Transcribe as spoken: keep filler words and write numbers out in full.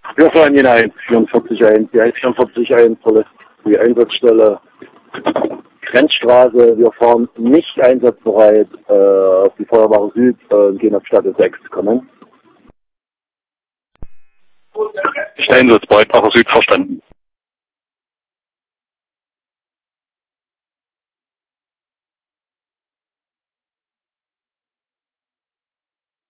Wir fahren in eins vierundvierzig eins, die eins vierundvierzig eins verlässt die Einsatzstelle Grenzstraße. Wir fahren nicht einsatzbereit äh, auf die Feuerwache Süd äh, und gehen auf Stadt sechs. Kommen. Nicht einsatzbereit, aber Süd verstanden.